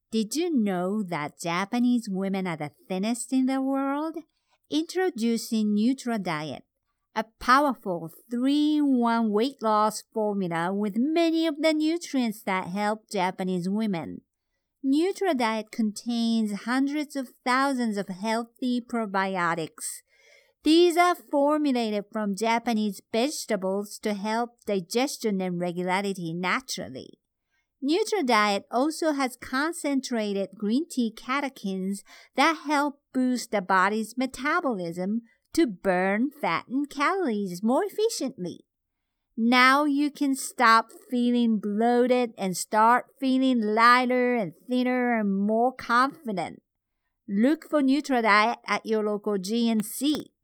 Did you know that Japanese women are the thinnest in the world? Introducing NutraDiet, a powerful 3-in-1 weight loss formula with many of the nutrients that help Japanese women. NutraDiet contains hundreds of thousands of healthy probiotics. These are formulated from Japanese vegetables to help digestion and regularity naturally. NutraDiet also has concentrated green tea catechins that help boost the body's metabolism to burn fat and calories more efficiently. Now you can stop feeling bloated and start feeling lighter and thinner and more confident. Look for NutraDiet at your local GNC.